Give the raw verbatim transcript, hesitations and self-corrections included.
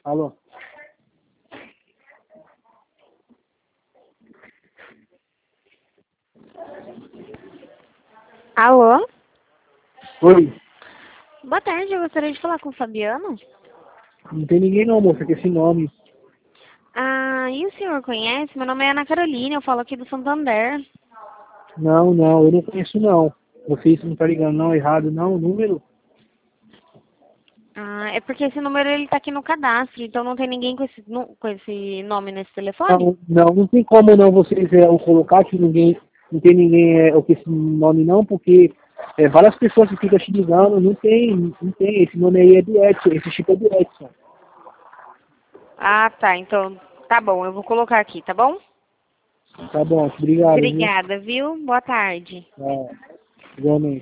Alô? Alô? Oi? Boa tarde, eu gostaria de falar com o Fabiano. Não tem ninguém não, moça, com esse nome. Ah, e o senhor conhece? Meu nome é Ana Carolina, eu falo aqui do Santander. Não, não, eu não conheço não. Você não tá ligando não, errado não, o número? Ah, é porque esse número ele tá aqui no cadastro, então não tem ninguém com esse, nu- com esse nome nesse telefone? Não, não, não tem como não vocês é, o colocar que ninguém, não tem ninguém é, com esse nome não, porque é, várias pessoas que ficam te ligando, não tem, não tem, esse nome aí é do Edson, esse tipo é do Edson. Ah, tá, então tá bom, eu vou colocar aqui, tá bom? Tá bom, obrigado, viu? Obrigada, viu? Boa tarde. É, igualmente.